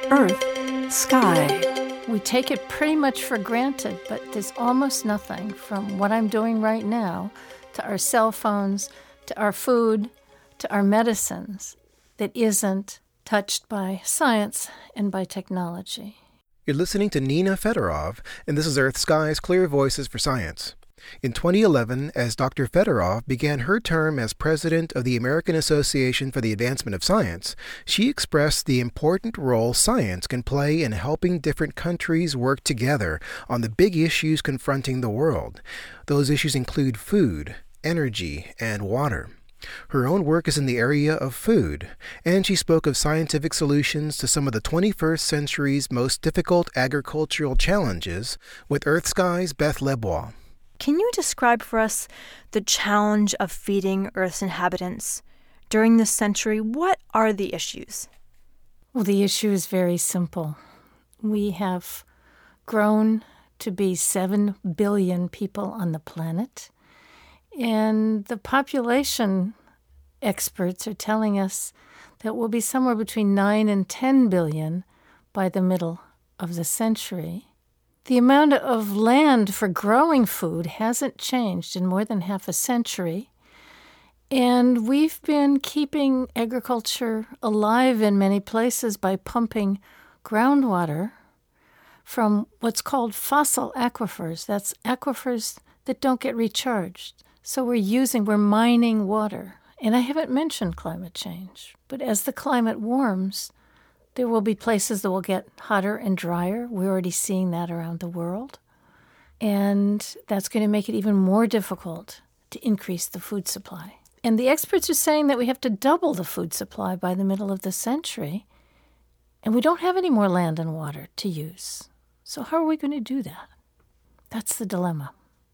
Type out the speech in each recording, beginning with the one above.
earth, sky. We take it pretty much for granted, but there's almost nothing from what I'm doing right now to our cell phones, to our food, to our medicines that isn't touched by science and by technology. You're listening to Nina Fedorov, and this is Earth Sky's Clear Voices for Science. In 2011, as Dr. Fedorov began her term as president of the American Association for the Advancement of Science, she expressed the important role science can play in helping different countries work together on the big issues confronting the world. Those issues include food, energy, and water. Her own work is in the area of food, and she spoke of scientific solutions to some of the 21st century's most difficult agricultural challenges with Earth Sky's Beth Lebois. Can you describe for us the challenge of feeding Earth's inhabitants during this century? What are the issues? Well, the issue is very simple. We have grown to be 7 billion people on the planet, and the population experts are telling us that we'll be somewhere between 9 and 10 billion by the middle of the century. The amount of land for growing food hasn't changed in more than half a century, and we've been keeping agriculture alive in many places by pumping groundwater from what's called fossil aquifers. That's aquifers that don't get recharged. So we're mining water. And I haven't mentioned climate change, but as the climate warms, there will be places that will get hotter and drier. We're already seeing that around the world. And that's going to make it even more difficult to increase the food supply. And the experts are saying that we have to double the food supply by the middle of the century. And we don't have any more land and water to use. So how are we going to do that? That's the dilemma.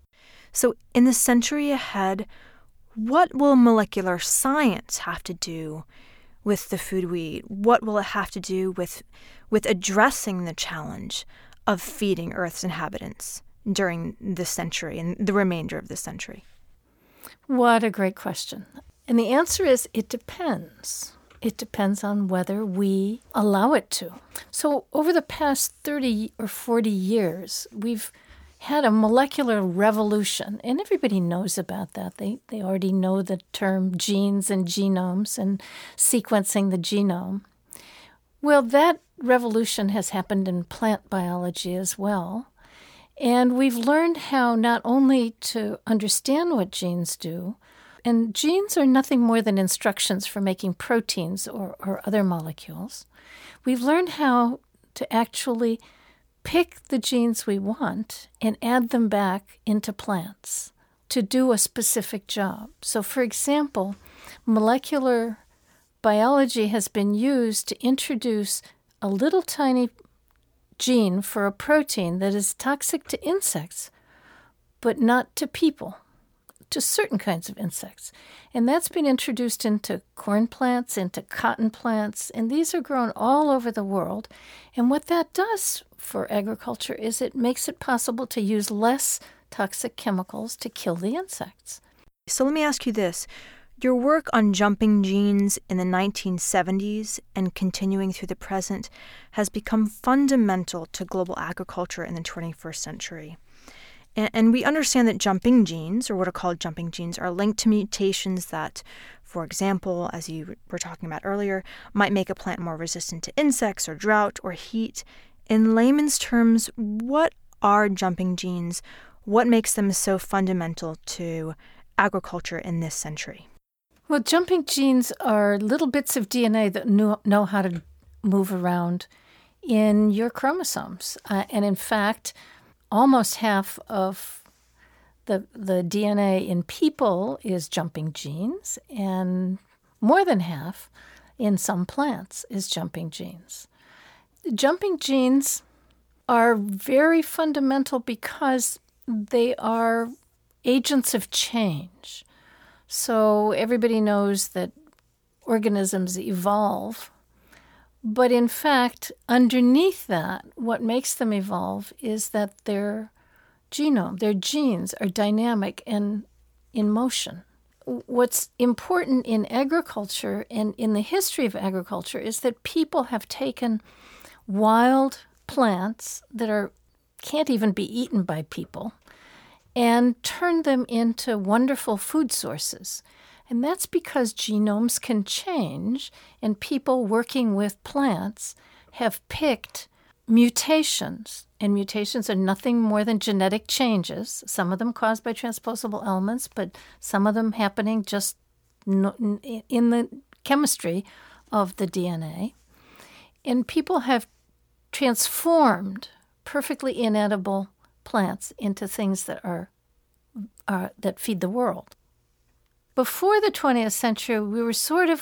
So in the century ahead, what will molecular science have to do with the food we eat? What will it have to do with addressing the challenge of feeding Earth's inhabitants during this century and the remainder of this century? What a great question. And the answer is it depends. It depends on whether we allow it to. So over the past 30 or 40 years, we've had a molecular revolution, and everybody knows about that. They already know the term genes and genomes and sequencing the genome. Well, that revolution has happened in plant biology as well, and we've learned how not only to understand what genes do, and genes are nothing more than instructions for making proteins or other molecules. We've learned how to actually pick the genes we want and add them back into plants to do a specific job. So, for example, molecular biology has been used to introduce a little tiny gene for a protein that is toxic to insects, but not to people, to certain kinds of insects. And that's been introduced into corn plants, into cotton plants, and these are grown all over the world. And what that does for agriculture is it makes it possible to use less toxic chemicals to kill the insects. So let me ask you this. Your work on jumping genes in the 1970s and continuing through the present has become fundamental to global agriculture in the 21st century. And we understand that jumping genes, or what are called jumping genes, are linked to mutations that, for example, as you were talking about earlier, might make a plant more resistant to insects or drought or heat. In layman's terms, what are jumping genes? What makes them so fundamental to agriculture in this century? Well, jumping genes are little bits of DNA that know how to move around in your chromosomes. And in fact, almost half of the DNA in people is jumping genes, and more than half in some plants is jumping genes. Jumping genes are very fundamental because they are agents of change. So everybody knows that organisms evolve, but in fact, underneath that, what makes them evolve is that their genome, their genes are dynamic and in motion. What's important in agriculture and in the history of agriculture is that people have taken wild plants that can't even be eaten by people and turned them into wonderful food sources. And that's because genomes can change, and people working with plants have picked mutations. And mutations are nothing more than genetic changes, some of them caused by transposable elements, but some of them happening just in the chemistry of the DNA. And people have transformed perfectly inedible plants into things that that feed the world. Before the 20th century, we were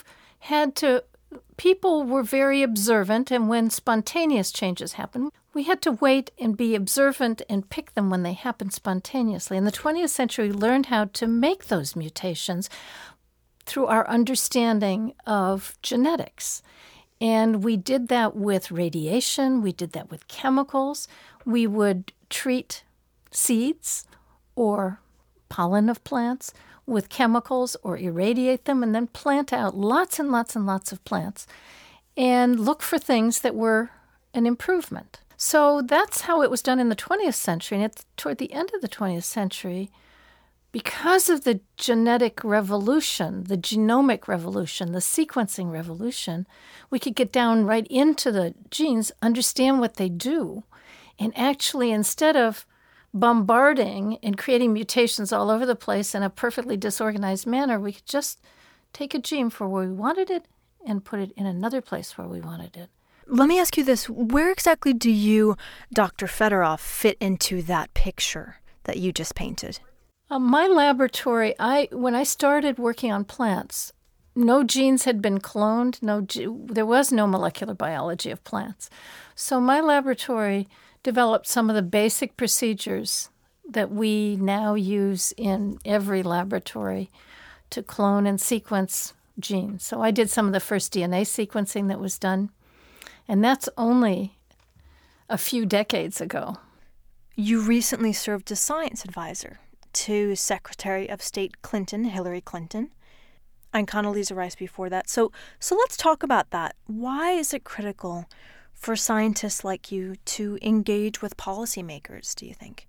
people were very observant, and when spontaneous changes happened, we had to wait and be observant and pick them when they happened spontaneously. In the 20th century, we learned how to make those mutations through our understanding of genetics. And we did that with radiation. We did that with chemicals. We would treat seeds or pollen of plants with chemicals or irradiate them and then plant out lots and lots and lots of plants and look for things that were an improvement. So that's how it was done in the 20th century. And toward the end of the 20th century, because of the genetic revolution, the genomic revolution, the sequencing revolution, we could get down right into the genes, understand what they do, and actually, instead of bombarding and creating mutations all over the place in a perfectly disorganized manner, we could just take a gene for where we wanted it and put it in another place where we wanted it. Let me ask you this. Where exactly do you, Dr. Fedorov, fit into that picture that you just painted? My laboratory, when I started working on plants, no genes had been cloned. There was no molecular biology of plants. So my laboratory developed some of the basic procedures that we now use in every laboratory to clone and sequence genes. So I did some of the first DNA sequencing that was done, and that's only a few decades ago. You recently served as science advisor to Secretary of State Hillary Clinton, and Condoleezza Rice before that. So let's talk about that. Why is it critical for scientists like you to engage with policymakers, do you think?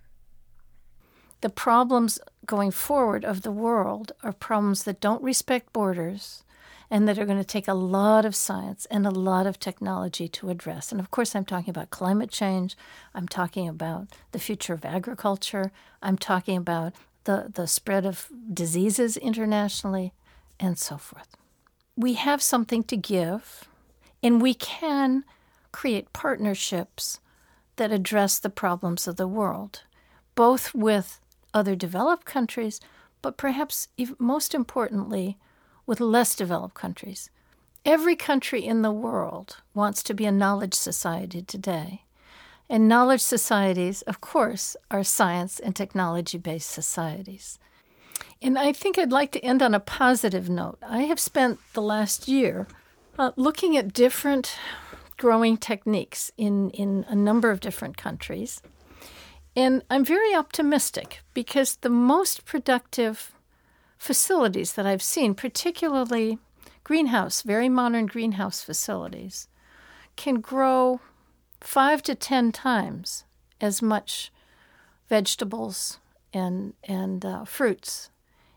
The problems going forward of the world are problems that don't respect borders and that are going to take a lot of science and a lot of technology to address. And of course, I'm talking about climate change. I'm talking about the future of agriculture. I'm talking about the spread of diseases internationally and so forth. We have something to give, and we can create partnerships that address the problems of the world, both with other developed countries, but perhaps even most importantly, with less developed countries. Every country in the world wants to be a knowledge society today. And knowledge societies, of course, are science and technology-based societies. And I think I'd like to end on a positive note. I have spent the last year looking at different growing techniques in a number of different countries. And I'm very optimistic because the most productive facilities that I've seen, particularly very modern greenhouse facilities, can grow 5 to 10 times as much vegetables and fruits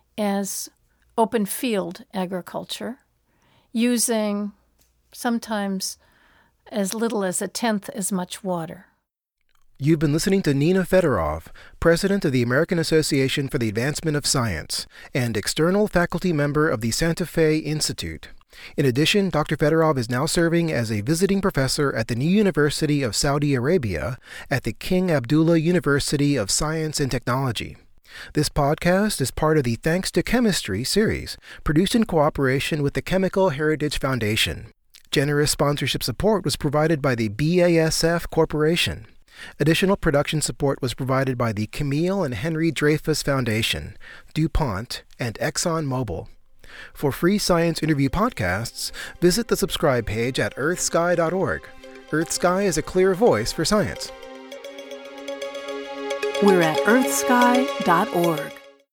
as open field agriculture, using sometimes as little as 1/10 as much water. You've been listening to Nina Fedorov, President of the American Association for the Advancement of Science and external faculty member of the Santa Fe Institute. In addition, Dr. Fedorov is now serving as a visiting professor at the New University of Saudi Arabia at the King Abdullah University of Science and Technology. This podcast is part of the Thanks to Chemistry series, produced in cooperation with the Chemical Heritage Foundation. Generous sponsorship support was provided by the BASF Corporation. Additional production support was provided by the Camille and Henry Dreyfus Foundation, DuPont, and ExxonMobil. For free science interview podcasts, visit the subscribe page at earthsky.org. EarthSky is a clear voice for science. We're at earthsky.org.